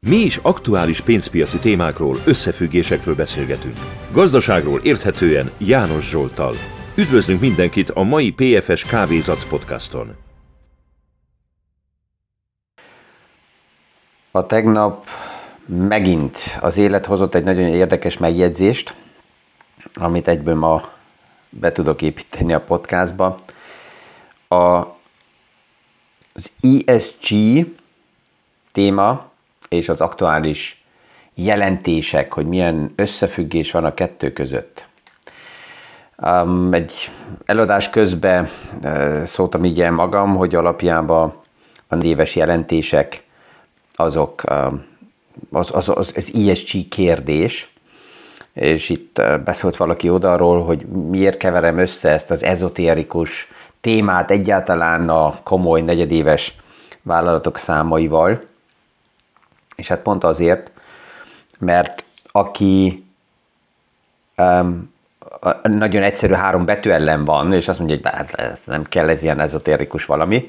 Mi is aktuális pénzpiaci témákról, összefüggésekről beszélgetünk. Gazdaságról érthetően János Zsolttal. Üdvözlünk mindenkit a mai PFS Kávézac podcaston. A tegnap megint az élet hozott egy nagyon érdekes megjegyzést, amit egyből ma be tudok építeni a podcastba. Az ESG téma és az aktuális jelentések, hogy milyen összefüggés van a kettő között. Egy előadás közben szóltam így el magam, hogy alapjában a néves jelentések azok az ESG kérdés, és itt beszélt valaki odarról, hogy miért keverem össze ezt az ezotérikus témát egyáltalán a komoly negyedéves vállalatok számaival. És hát pont azért, mert aki nagyon egyszerű 3 betű ellen van, és azt mondja, hogy nem kell ez ilyen ezotérikus valami,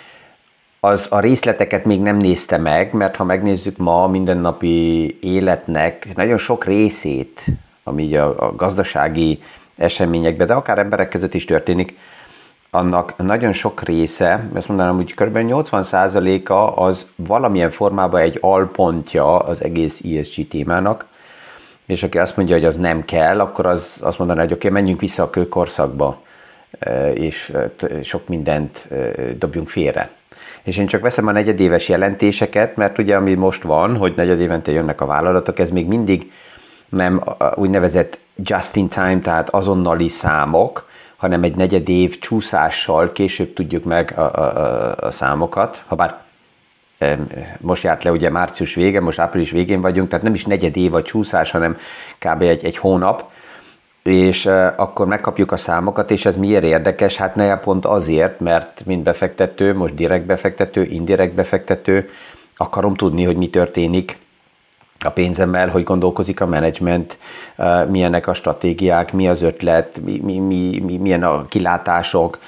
az a részleteket még nem nézte meg, mert ha megnézzük ma a mindennapi életnek nagyon sok részét, ami így a gazdasági eseményekben, de akár emberek között is történik, annak nagyon sok része, azt mondanám, hogy kb. 80%-a az valamilyen formában egy alpontja az egész ESG témának, és aki azt mondja, hogy az nem kell, akkor az azt mondaná, hogy oké, menjünk vissza a kőkorszakba, és sok mindent dobjunk félre. És én csak veszem a negyedéves jelentéseket, mert ugye ami most van, hogy negyedévente jönnek a vállalatok, ez még mindig nem úgynevezett just in time, tehát azonnali számok, hanem egy negyedév csúszással később tudjuk meg a számokat, habár most járt le ugye március vége, most április végén vagyunk, tehát nem is negyedév a csúszás, hanem kb. egy hónap, és akkor megkapjuk a számokat, és ez miért érdekes? Hát pont azért, mert mint befektető, most direkt befektető, indirekt befektető, akarom tudni, hogy mi történik a pénzemmel, hogy gondolkozik a menedzsment, milyenek a stratégiák, mi az ötlet, milyen a kilátások,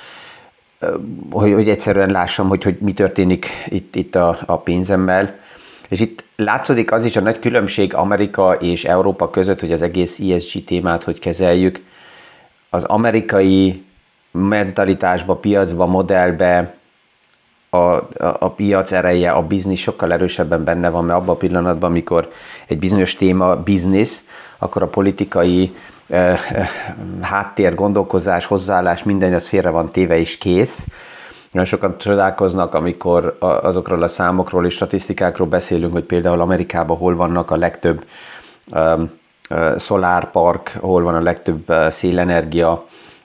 hogy egyszerűen lássam, hogy mi történik itt a pénzemmel. És itt látszódik az is a nagy különbség Amerika és Európa között, hogy az egész ESG témát hogy kezeljük. Az amerikai mentalitásba, piacba, modellbe a piac ereje, a biznisz sokkal erősebben benne van, mert abban a pillanatban, amikor egy bizonyos téma biznisz, akkor a politikai háttér, gondolkozás, hozzáállás, minden az félre van téve és kész. Nagyon sokan csodálkoznak, amikor azokról a számokról és statisztikákról beszélünk, hogy például Amerikában hol vannak a legtöbb szolárpark, hol van a legtöbb szélenergia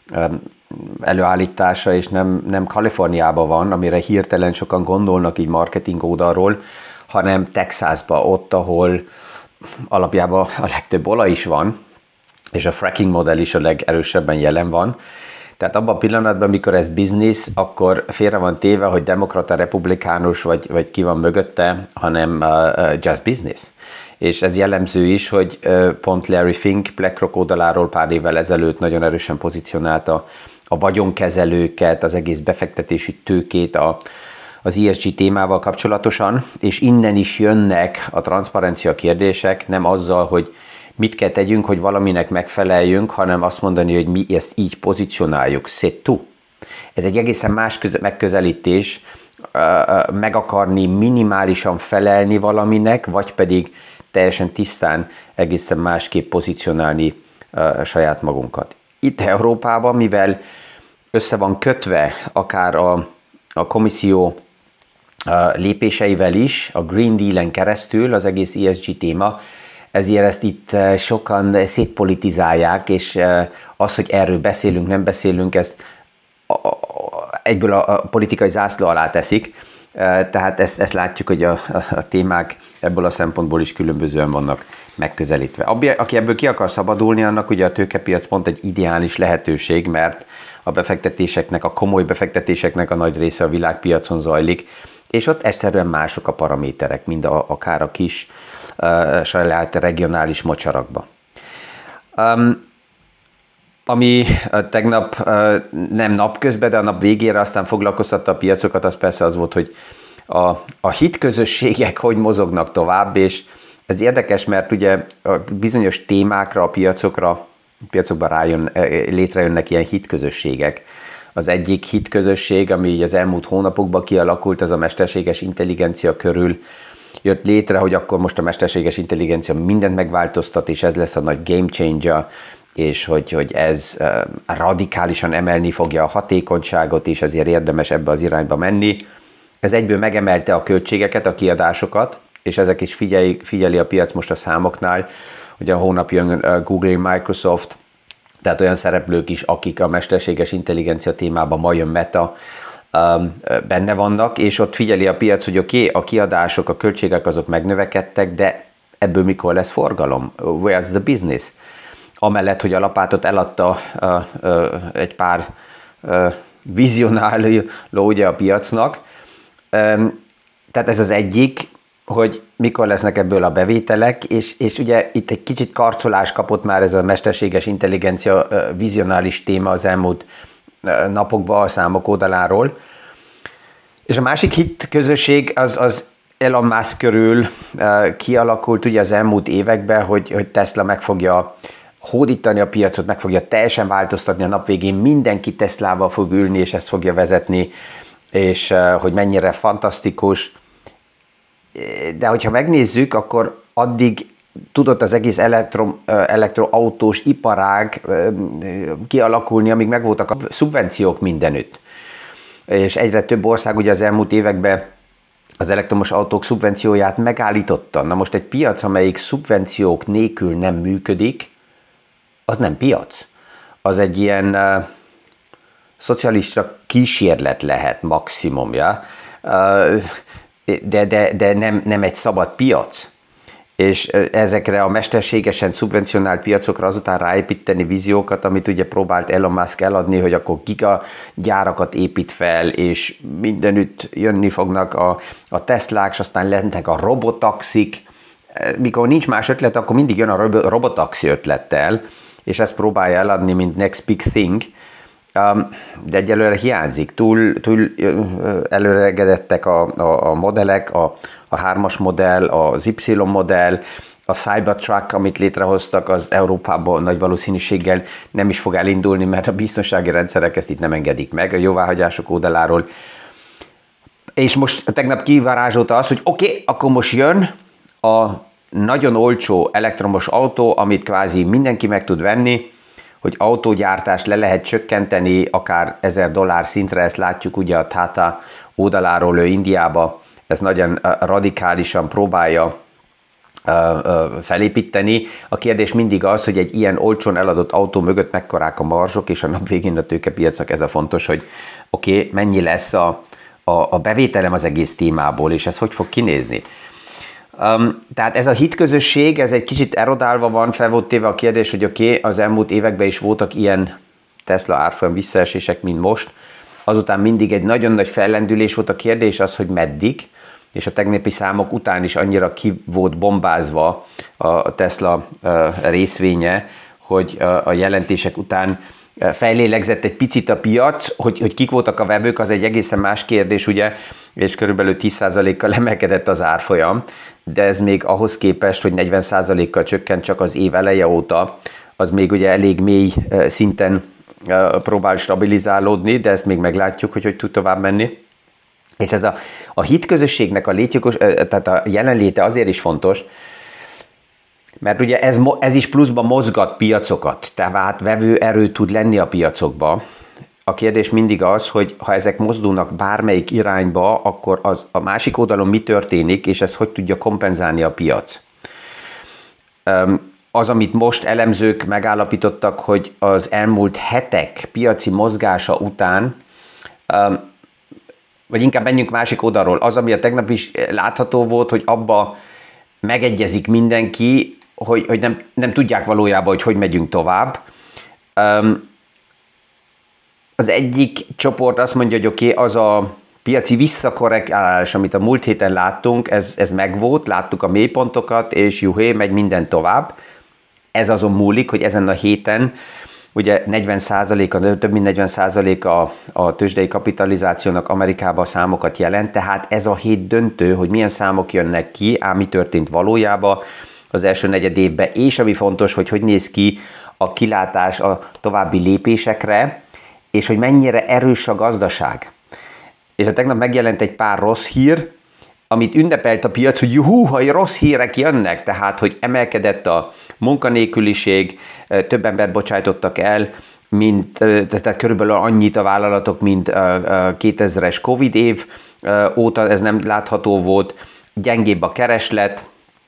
előállítása, és nem Kaliforniában van, amire hirtelen sokan gondolnak így marketing oldalról, hanem Texasban, ott, ahol alapjában a legtöbb olaj is van, és a fracking modell is a legerősebben jelen van. Tehát abban a pillanatban, amikor ez biznisz, akkor félre van téve, hogy demokrata, republikánus vagy ki van mögötte, hanem just business. És ez jellemző is, hogy pont Larry Fink BlackRock oldaláról pár évvel ezelőtt nagyon erősen pozícionálta a vagyonkezelőket, az egész befektetési tőkét az ESG témával kapcsolatosan, és innen is jönnek a transzparencia kérdések, nem azzal, hogy mit kell tegyünk, hogy valaminek megfeleljünk, hanem azt mondani, hogy mi ezt így pozícionáljuk. C'est tout. Ez egy egészen más megközelítés, meg akarni minimálisan felelni valaminek, vagy pedig teljesen tisztán egészen másképp pozícionálni saját magunkat. Itt Európában, mivel össze van kötve akár a komisszió lépéseivel is, a Green Deal-en keresztül az egész ESG téma, ezért ezt itt sokan szétpolitizálják, és az, hogy erről beszélünk, nem beszélünk, ezt egyből a politikai zászló alá teszik. Tehát ezt látjuk, hogy a témák ebből a szempontból is különbözően vannak megközelítve. Aki ebből ki akar szabadulni, annak ugye a tőkepiac pont egy ideális lehetőség, mert a befektetéseknek, a komoly befektetéseknek a nagy része a világpiacon zajlik, és ott egyszerűen mások a paraméterek, mind akár a kis saját regionális mocsarakba. Ami tegnap nem napközben, de a nap végére aztán foglalkoztatta a piacokat, az persze az volt, hogy a hitközösségek hogy mozognak tovább, és ez érdekes, mert ugye a bizonyos témákra, a piacokban létrejönnek ilyen hitközösségek. Az egyik hitközösség, ami így az elmúlt hónapokban kialakult, az a mesterséges intelligencia körül jött létre, hogy akkor most a mesterséges intelligencia mindent megváltoztat, és ez lesz a nagy game changer, és hogy ez radikálisan emelni fogja a hatékonyságot, és ezért érdemes ebbe az irányba menni. Ez egyből megemelte a költségeket, a kiadásokat, és ezek is figyeli a piac most a számoknál, hogy a hónap jön Google, Microsoft, tehát olyan szereplők is, akik a mesterséges intelligencia témában, ma jön Meta, benne vannak, és ott figyeli a piac, hogy oké, a kiadások, a költségek azok megnövekedtek, de ebből mikor lesz forgalom? Where's the business? Amellett, hogy a lapátot eladta egy pár vizionáló ugye a piacnak. Tehát ez az egyik, hogy mikor lesznek ebből a bevételek, és ugye itt egy kicsit karcolás kapott már ez a mesterséges intelligencia vizionális téma az elmúlt napokban a számok oldaláról. És a másik hit közösség az Elon Musk körül kialakult ugye az elmúlt években, hogy Tesla meg fogja hódítani a piacot, meg fogja teljesen változtatni a nap végén, mindenki Teslával fog ülni, és ezt fogja vezetni, és hogy mennyire fantasztikus. De hogyha megnézzük, akkor addig tudott az egész elektroautós iparág kialakulni, amíg megvoltak a szubvenciók mindenütt. És egyre több ország ugye az elmúlt években az elektromos autók szubvencióját megállította. Na most egy piac, amelyik szubvenciók nélkül nem működik, az nem piac. Az egy ilyen szocialista kísérlet lehet maximum, ja? De nem egy szabad piac. És ezekre a mesterségesen szubvencionált piacokra azután ráépíteni víziókat, amit ugye próbált Elon Musk eladni, hogy akkor gigagyárakat épít fel, és mindenütt jönni fognak a Teslák, és aztán lennek a robotaxik. Mikor nincs más ötlet, akkor mindig jön a robotaxi ötlettel, és ezt próbálja eladni, mint next big thing. De egyelőre hiányzik. Túl előregedettek a modellek, a 3-as modell, az Y modell, a Cybertruck, amit létrehoztak, az Európában nagy valószínűséggel nem is fog elindulni, mert a biztonsági rendszerek ezt itt nem engedik meg a jóváhagyások oldaláról. És most tegnap kivarázsolta az, hogy oké, akkor most jön a nagyon olcsó elektromos autó, amit kvázi mindenki meg tud venni, hogy autógyártást le lehet csökkenteni akár $1000 szintre, ezt látjuk ugye a Tata oldaláról, ő Indiába, ez nagyon radikálisan próbálja felépíteni. A kérdés mindig az, hogy egy ilyen olcsón eladott autó mögött mekkorák a marzsok, és a nap végén a tőkepiacnak ez a fontos, hogy oké, mennyi lesz a bevételem az egész témából, és ez hogy fog kinézni. Tehát ez a hitközösség, ez egy kicsit erodálva van, fel volt téve a kérdés, hogy oké, az elmúlt években is voltak ilyen Tesla árfolyam visszaesések, mint most. Azután mindig egy nagyon nagy fellendülés volt, a kérdés az, hogy meddig, és a tegnapi számok után is annyira ki volt bombázva a Tesla részvénye, hogy a jelentések után fejlélegzett egy picit a piac, hogy kik voltak a vevők, az egy egészen más kérdés, ugye, és körülbelül 10%-kal emelkedett az árfolyam, de ez még ahhoz képest, hogy 40%-kal csökkent csak az év eleje óta, az még ugye elég mély szinten próbál stabilizálódni, de ezt még meglátjuk, hogy tud tovább menni. És ez a hitközösségnek tehát a jelenléte azért is fontos, mert ugye ez is pluszban mozgat piacokat, tehát vevő erő tud lenni a piacokba. A kérdés mindig az, hogy ha ezek mozdulnak bármelyik irányba, akkor a másik oldalon mi történik, és ez hogy tudja kompenzálni a piac. Az, amit most elemzők megállapítottak, hogy az elmúlt hetek piaci mozgása után, vagy inkább menjünk másik oldalról, az, ami a tegnap is látható volt, hogy abba megegyezik mindenki, hogy nem tudják valójában, hogy megyünk tovább. Az egyik csoport azt mondja, hogy oké, az a piaci visszakorrektálás, amit a múlt héten láttunk, ez megvolt, láttuk a mélypontokat, és juhé, megy minden tovább. Ez azon múlik, hogy ezen a héten ugye 40%, több mint 40% a tőzsdei kapitalizációnak Amerikában a számokat jelent, tehát ez a hét döntő, hogy milyen számok jönnek ki, ám mi történt valójában az első negyed évben, és ami fontos, hogy néz ki a kilátás a további lépésekre, és hogy mennyire erős a gazdaság. És tegnap megjelent egy pár rossz hír, amit ünnepelt a piac, hogy ha rossz hírek jönnek, tehát, hogy emelkedett a munkanélküliség, több embert bocsájtottak el, tehát körülbelül annyit a vállalatok, mint 2000-es Covid év óta, ez nem látható volt, gyengébb a kereslet,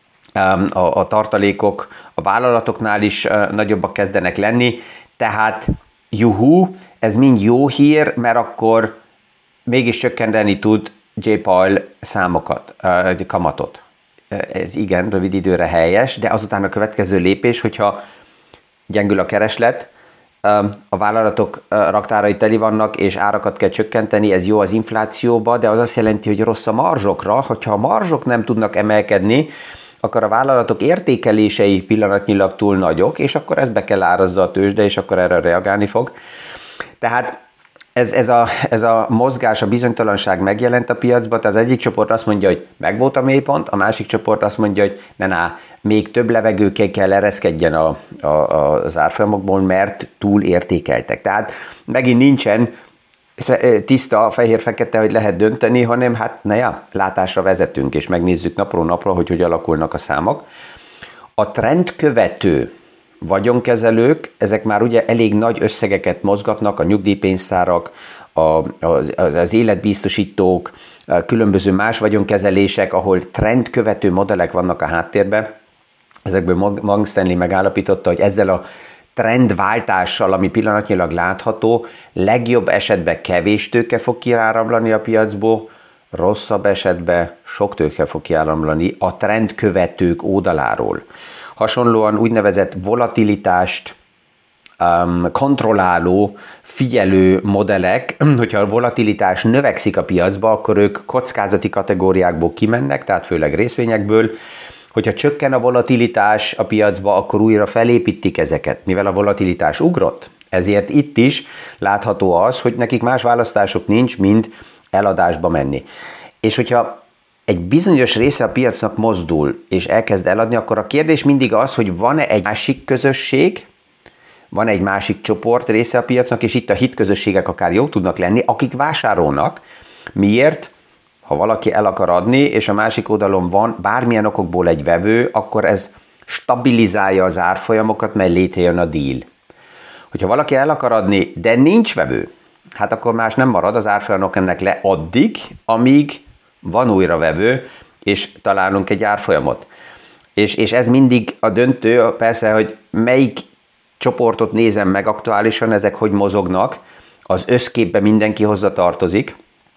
a tartalékok a vállalatoknál is nagyobbak kezdenek lenni, tehát ez mind jó hír, mert akkor mégis csökkenteni tud J. Powell számokat, kamatot. Ez igen, rövid időre helyes, de azután a következő lépés, hogyha gyengül a kereslet, a vállalatok raktárai teli vannak, és árakat kell csökkenteni, ez jó az inflációba, de az azt jelenti, hogy rossz a marzsokra, hogyha a marzsok nem tudnak emelkedni, akkor a vállalatok értékelései pillanatnyilag túl nagyok, és akkor ezt be kell árazza a tőzsde, és akkor erre reagálni fog. Tehát ez a mozgás, a bizonytalanság megjelent a piacban, tehát az egyik csoport azt mondja, hogy megvolt a mélypont, a másik csoport azt mondja, hogy még több levegő kell ereszkedjen az árfolyamokból, mert túl értékeltek. Tehát megint nincsen tiszta, fehér-fekete, hogy lehet dönteni, hanem látásra vezetünk, és megnézzük napról napra, hogy alakulnak a számok. A trendkövető vagyonkezelők, ezek már ugye elég nagy összegeket mozgatnak, a nyugdíjpénztárak, az életbiztosítók, különböző más vagyonkezelések, ahol trendkövető modellek vannak a háttérben. Ezekből Morgan Stanley megállapította, hogy ezzel a trendváltással, ami pillanatnyilag látható, legjobb esetben kevés tőke fog kiáramlani a piacból, rosszabb esetben sok tőke fog kiáramlani a trendkövetők oldaláról. Hasonlóan úgynevezett volatilitást kontrolláló, figyelő modellek, hogyha a volatilitás növekszik a piacba, akkor ők kockázati kategóriákból kimennek, tehát főleg részvényekből. Hogyha csökken a volatilitás a piacba, akkor újra felépítik ezeket, mivel a volatilitás ugrott. Ezért itt is látható az, hogy nekik más választások nincs, mint eladásba menni. És hogyha egy bizonyos része a piacnak mozdul, és elkezd eladni, akkor a kérdés mindig az, hogy van-e egy másik közösség, van egy másik csoport része a piacnak, és itt a hitközösségek akár jók tudnak lenni, akik vásárolnak. Miért? Ha valaki el akar adni, és a másik oldalon van bármilyen okokból egy vevő, akkor ez stabilizálja az árfolyamokat, mert létrejön a deal. Hogyha valaki el akar adni, de nincs vevő, hát akkor más nem marad, az árfolyamok ennek le addig, amíg van újra vevő, és találunk egy árfolyamot. És ez mindig a döntő, persze, hogy melyik csoportot nézem meg aktuálisan, ezek hogy mozognak, az összképbe mindenki hozzá tartozik.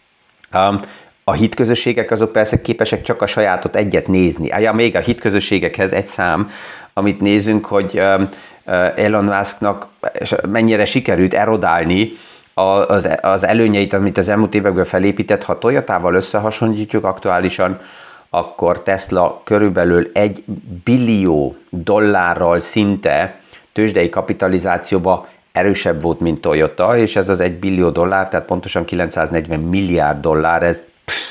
A hitközösségek azok persze képesek csak a sajátot egyet nézni. Még a hitközösségekhez egy szám, amit nézünk, hogy Elon Musknak mennyire sikerült erodálni az előnyeit, amit az elmúlt években felépített. Ha Toyotával összehasonlítjuk aktuálisan, akkor Tesla körülbelül $1 billió szinte tőzsdei kapitalizációba erősebb volt, mint Toyota, és ez az $1 billió, tehát pontosan $940 milliárd, ez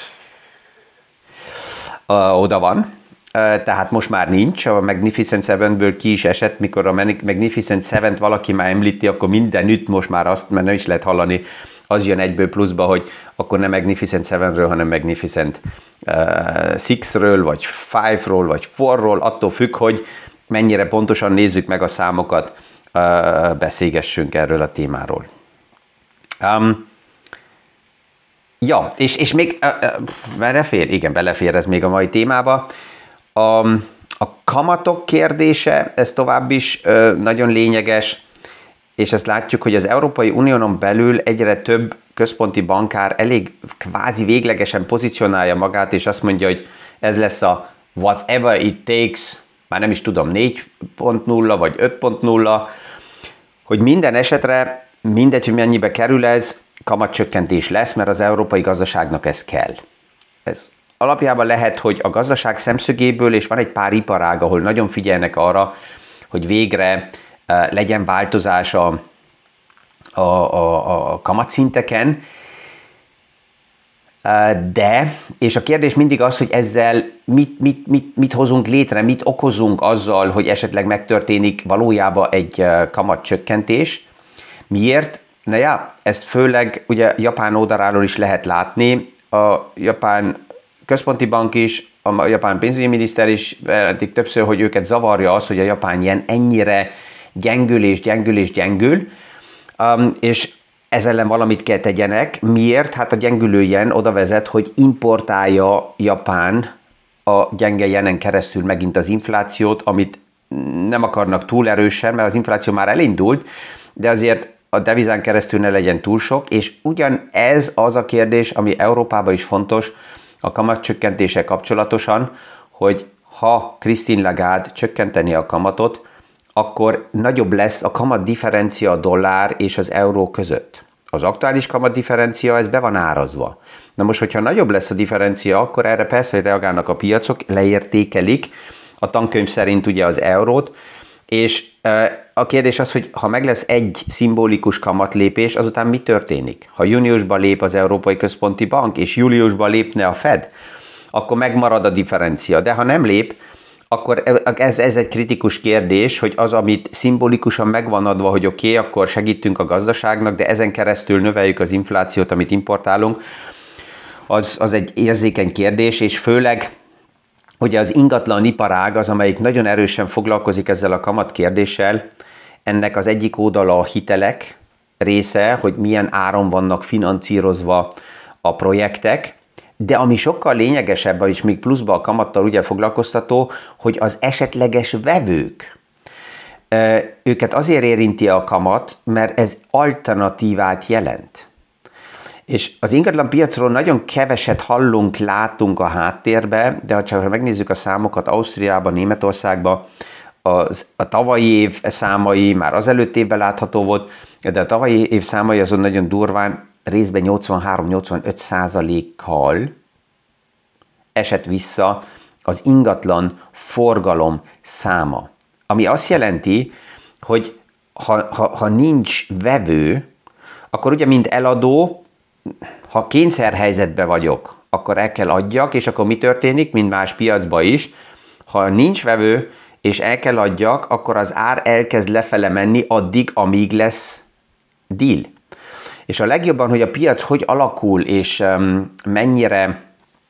oda van. Tehát most már nincs, a Magnificent Sevenből ki is esett, mikor a Magnificent Seven-t valaki már említi, akkor mindenütt most már azt, mert nem is lehet hallani, az jön egyből pluszba, hogy akkor nem Magnificent Sevenről, hanem Magnificent Sixről, vagy Five-ról, vagy Fourról, attól függ, hogy mennyire pontosan nézzük meg a számokat, beszélgessünk erről a témáról. És még belefér? Igen, belefér ez még a mai témába. A kamatok kérdése, ez tovább is nagyon lényeges, és ezt látjuk, hogy az Európai Unión belül egyre több központi bankár elég kvázi véglegesen pozícionálja magát, és azt mondja, hogy ez lesz a whatever it takes, már nem is tudom, 4.0 vagy 5.0, hogy minden esetre, mindegy, hogy mennyibe kerül ez, kamatcsökkentés lesz, mert az európai gazdaságnak ez kell. Ez alapjában lehet, hogy a gazdaság szemszögéből, és van egy pár iparág, ahol nagyon figyelnek arra, hogy végre legyen változás a kamatszinteken, de, és a kérdés mindig az, hogy ezzel mit hozunk létre, mit okozunk azzal, hogy esetleg megtörténik valójában egy kamatcsökkentés. Miért? Na ja, ezt főleg ugye Japán oldaláról is lehet látni. A Japán központi bank is, a japán pénzügyminiszter is eddig többször, hogy őket zavarja az, hogy a japán yen ennyire gyengül, és ezzel ellen valamit kell tegyenek. Miért? Hát a gyengülő yen oda vezet, hogy importálja Japán a gyenge jenen keresztül megint az inflációt, amit nem akarnak túl erősen, mert az infláció már elindult, de azért a devizán keresztül ne legyen túl sok, és ugyan ez az a kérdés, ami Európában is fontos a kamatcsökkentéssel kapcsolatosan, hogy ha Christine Lagarde csökkenteni a kamatot, akkor nagyobb lesz a kamatdifferencia a dollár és az euró között. Az aktuális kamatdifferencia, ez be van árazva. Na most, hogyha nagyobb lesz a differencia, akkor erre persze, hogy reagálnak a piacok, leértékelik a tankönyv szerint ugye az eurót, és a kérdés az, hogy ha meg lesz egy szimbolikus kamatlépés, azután mi történik? Ha júniusban lép az Európai Központi Bank, és júliusban lépne a Fed, akkor megmarad a differencia. De ha nem lép, akkor ez egy kritikus kérdés, hogy az, amit szimbolikusan megvan adva, hogy oké, akkor segítünk a gazdaságnak, de ezen keresztül növeljük az inflációt, amit importálunk, az egy érzékeny kérdés, és főleg ugye az ingatlan iparág az, amelyik nagyon erősen foglalkozik ezzel a kamat kérdéssel, ennek az egyik oldala a hitelek része, hogy milyen áron vannak financírozva a projektek, de ami sokkal lényegesebb, és még pluszban a kamattal ugye foglalkoztató, hogy az esetleges vevők, őket azért érinti a kamat, mert ez alternatívát jelent. És az ingatlan piacról nagyon keveset hallunk, látunk a háttérbe, de ha csak megnézzük a számokat Ausztriában, Németországban, a tavalyi év számai már az előtt évben látható volt, de a tavalyi év számai azon nagyon durván részben 83-85%-kal esett vissza az ingatlan forgalom száma. Ami azt jelenti, hogy ha nincs vevő, akkor ugye mint eladó, ha kényszerhelyzetben vagyok, akkor el kell adjak, és akkor mi történik, mint más piacban is, ha nincs vevő, és el kell adjak, akkor az ár elkezd lefele menni addig, amíg lesz deal. És a legjobban, hogy a piac hogy alakul, és mennyire,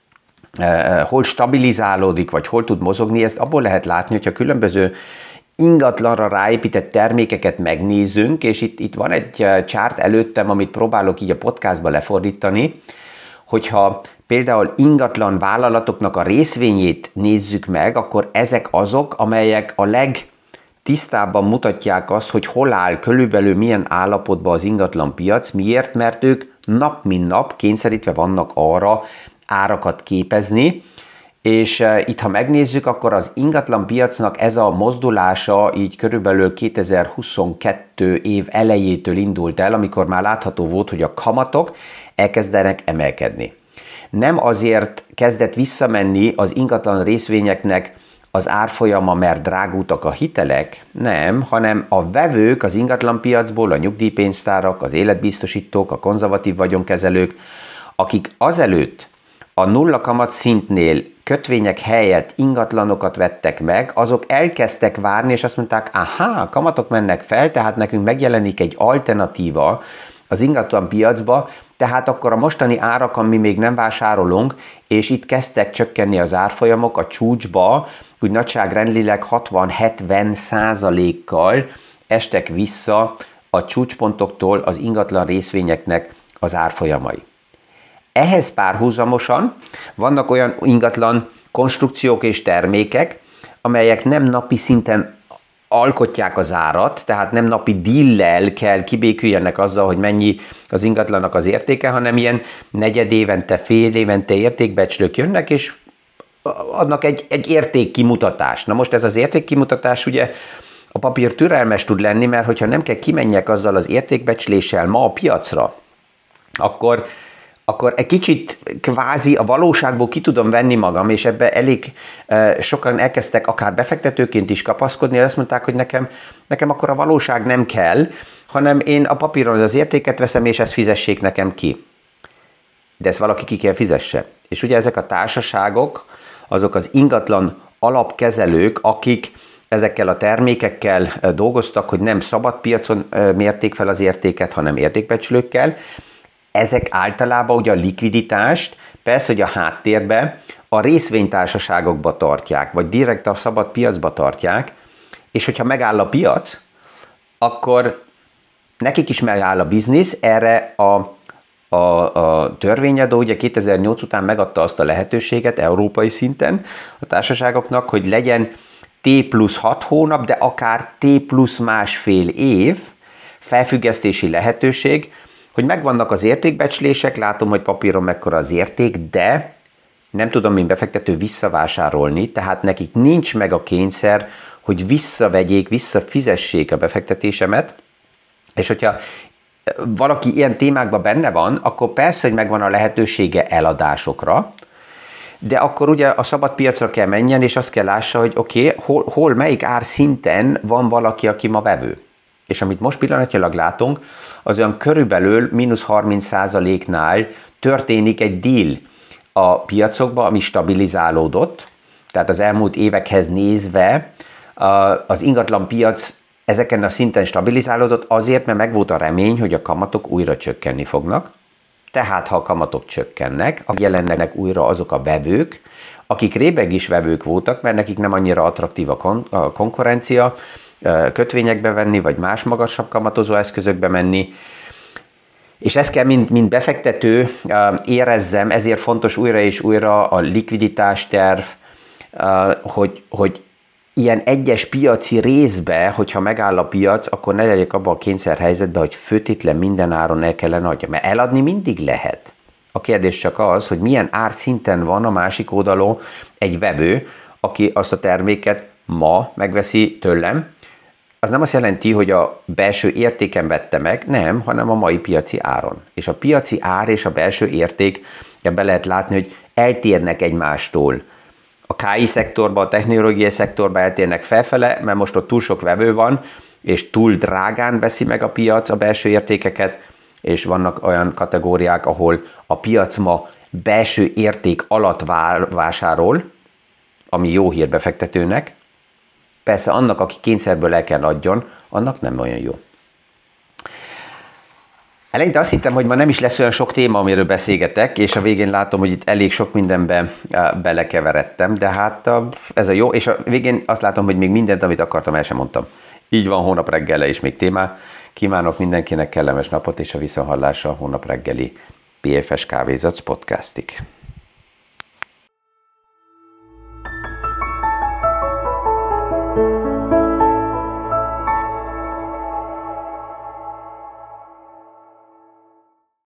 hol stabilizálódik, vagy hol tud mozogni, ezt abból lehet látni, hogyha különböző ingatlanra ráépített termékeket megnézünk, és itt van egy chart előttem, amit próbálok így a podcastba lefordítani, hogyha például ingatlan vállalatoknak a részvényét nézzük meg, akkor ezek azok, amelyek a legtisztábban mutatják azt, hogy hol áll, körülbelül milyen állapotban az ingatlan piac. Miért? Mert ők nap mint nap kényszerítve vannak arra árakat képezni, és itt, ha megnézzük, akkor az ingatlan piacnak ez a mozdulása így körülbelül 2022 év elejétől indult el, amikor már látható volt, hogy a kamatok elkezdenek emelkedni. Nem azért kezdett visszamenni az ingatlan részvényeknek az árfolyama, mert drágultak a hitelek, nem, hanem a vevők az ingatlan piacból, a nyugdíjpénztárak, az életbiztosítók, a konzervatív vagyonkezelők, akik azelőtt a nulla kamat szintnél kötvények helyett ingatlanokat vettek meg, azok elkezdtek várni, és azt mondták, aha, kamatok mennek fel, tehát nekünk megjelenik egy alternatíva az ingatlan piacba, tehát akkor a mostani árakon mi még nem vásárolunk, és itt kezdtek csökkenni az árfolyamok a csúcsba, úgy nagyságrendileg 60-70%-kal estek vissza a csúcspontoktól az ingatlan részvényeknek az árfolyamai. Ehhez párhuzamosan vannak olyan ingatlan konstrukciók és termékek, amelyek nem napi szinten alkotják az árat, tehát nem napi dillel kell kibéküljenek azzal, hogy mennyi az ingatlanak az értéke, hanem ilyen negyedévente, fél évente értékbecslők jönnek, és adnak egy értékkimutatást. Na most ez az értékkimutatás ugye a papír türelmes tud lenni, mert hogyha nem kell kimenjek azzal az értékbecsléssel ma a piacra, akkor akkor egy kicsit kvázi a valóságból ki tudom venni magam, és ebbe elég sokan elkezdtek akár befektetőként is kapaszkodni, és azt mondták, hogy nekem akkor a valóság nem kell, hanem én a papíron az értéket veszem, és ezt fizessék nekem ki. De ezt valaki ki kell fizesse. És ugye ezek a társaságok, azok az ingatlan alapkezelők, akik ezekkel a termékekkel dolgoztak, hogy nem szabad piacon mérték fel az értéket, hanem értékbecslőkkel. Ezek általában ugye a likviditást, persze, hogy a háttérbe a részvénytársaságokba tartják, vagy direkt a szabad piacba tartják, és hogyha megáll a piac, akkor nekik is megáll a biznisz, erre a törvényadó ugye 2008 után megadta azt a lehetőséget európai szinten a társaságoknak, hogy legyen T+6 hónap, de akár T+1,5 év felfüggesztési lehetőség, hogy megvannak az értékbecslések, látom, hogy papíron mekkora az érték, de nem tudom, mint befektető visszavásárolni, tehát nekik nincs meg a kényszer, hogy visszafizessék a befektetésemet, és hogyha valaki ilyen témákban benne van, akkor persze, hogy megvan a lehetősége eladásokra, de akkor ugye a szabad piacra kell menjen, és azt kell lássa, hogy oké, hol melyik árszinten van valaki, aki ma vevő. És amit most pillanatnyilag látunk, az olyan körülbelül -30%-nál történik egy deal a piacokban, ami stabilizálódott, tehát az elmúlt évekhez nézve az ingatlan piac ezeken a szinten stabilizálódott azért, mert megvolt a remény, hogy a kamatok újra csökkenni fognak. Tehát, ha a kamatok csökkennek, jelennek újra azok a vevők, akik rébeg is vevők voltak, mert nekik nem annyira attraktív a konkurencia, kötvényekbe venni, vagy más magasabb kamatozó eszközökbe menni. És ezt kell mint befektető érezzem, ezért fontos újra és újra a likviditásterv, hogy ilyen egyes piaci részbe, hogyha megáll a piac, akkor ne legyek abban a kényszerhelyzetben, hogy főtétlen minden áron el kellene adja, mert eladni mindig lehet. A kérdés csak az, hogy milyen árszinten van a másik oldalon egy vevő, aki azt a terméket ma megveszi tőlem. Az nem azt jelenti, hogy a belső értéken vette meg, nem, hanem a mai piaci áron. És a piaci ár és a belső érték, be lehet látni, hogy eltérnek egymástól. A KI szektorban, a technológiai szektorban eltérnek felfele, mert most ott túl sok vevő van, és túl drágán veszi meg a piac a belső értékeket, és vannak olyan kategóriák, ahol a piac ma belső érték alatt vásárol, ami jó hír befektetőnek. Persze annak, aki kényszerből el kell adjon, annak nem olyan jó. Eleinte azt hittem, hogy ma nem is lesz olyan sok téma, amiről beszélgetek, és a végén látom, hogy itt elég sok mindenbe belekeveredtem, de hát ez a jó, és a végén azt látom, hogy még mindent, amit akartam, el sem mondtam. Így van, hónap reggele is még témá. Kívánok mindenkinek kellemes napot, és a viszonthallásra a hónap reggeli PFS Kávézac podcastig. Thank you.